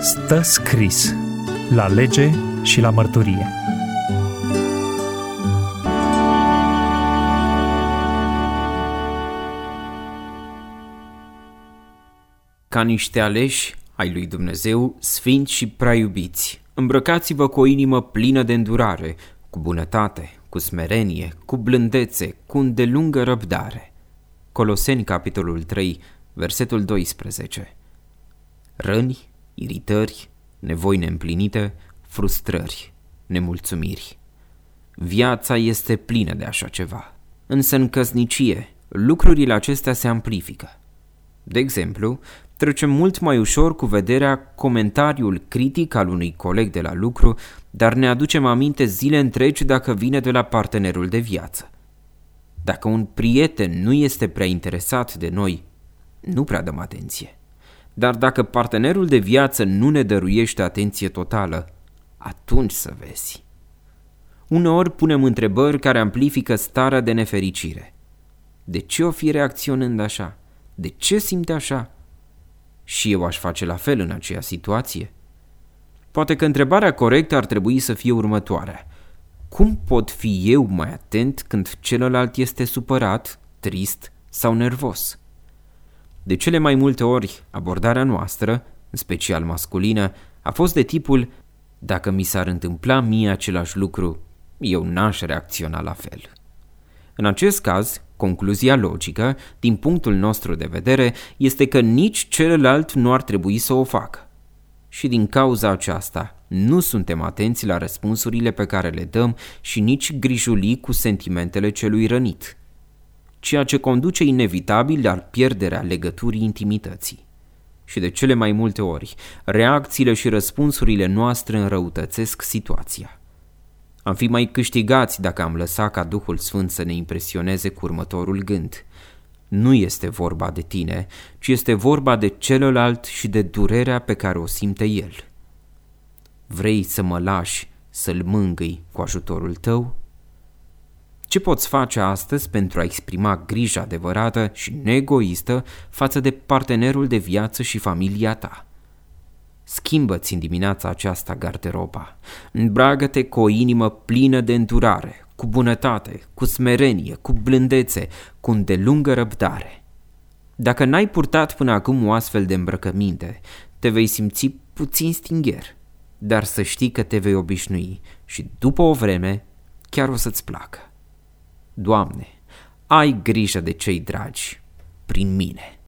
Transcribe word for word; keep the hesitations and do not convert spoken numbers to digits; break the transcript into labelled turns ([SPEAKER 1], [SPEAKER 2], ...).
[SPEAKER 1] Stă scris la lege și la mărturie.
[SPEAKER 2] Ca niște aleși ai lui Dumnezeu, sfinți și prea iubiți, îmbrăcați-vă cu o inimă plină de îndurare, cu bunătate, cu smerenie, cu blândețe, cu îndelungă răbdare. Coloseni, capitolul trei, versetul doisprezece. Răni, iritări, nevoi neîmplinite, frustrări, nemulțumiri. Viața este plină de așa ceva. Însă în căsnicie, lucrurile acestea se amplifică. De exemplu, trecem mult mai ușor cu vederea comentariul critic al unui coleg de la lucru, dar ne aducem aminte zile întregi dacă vine de la partenerul de viață. Dacă un prieten nu este prea interesat de noi, nu prea dăm atenție. Dar dacă partenerul de viață nu ne dăruiește atenție totală, atunci să vezi. Uneori punem întrebări care amplifică starea de nefericire. De ce o fi reacționând așa? De ce simte așa? Și eu aș face la fel în aceea situație? Poate că întrebarea corectă ar trebui să fie următoarea. Cum pot fi eu mai atent când celălalt este supărat, trist sau nervos? De cele mai multe ori, abordarea noastră, în special masculină, a fost de tipul: dacă mi s-ar întâmpla mie același lucru, eu n-aș reacționa la fel. În acest caz, concluzia logică, din punctul nostru de vedere, este că nici celălalt nu ar trebui să o facă. Și din cauza aceasta, nu suntem atenți la răspunsurile pe care le dăm și nici grijulii cu sentimentele celui rănit, ceea ce conduce inevitabil la pierderea legăturii intimității. Și de cele mai multe ori, reacțiile și răspunsurile noastre înrăutățesc situația. Am fi mai câștigați dacă am lăsat ca Duhul Sfânt să ne impresioneze cu următorul gând: nu este vorba de tine, ci este vorba de celălalt și de durerea pe care o simte el. Vrei să mă lași să-l mângâi cu ajutorul tău? Ce poți face astăzi pentru a exprima grija adevărată și neegoistă față de partenerul de viață și familia ta? Schimbă-ți în dimineața aceasta garderoba, îmbracă-te cu o inimă plină de îndurare, cu bunătate, cu smerenie, cu blândețe, cu îndelungă răbdare. Dacă n-ai purtat până acum o astfel de îmbrăcăminte, te vei simți puțin stingher, dar să știi că te vei obișnui și după o vreme chiar o să-ți placă. Doamne, ai grijă de cei dragi prin mine.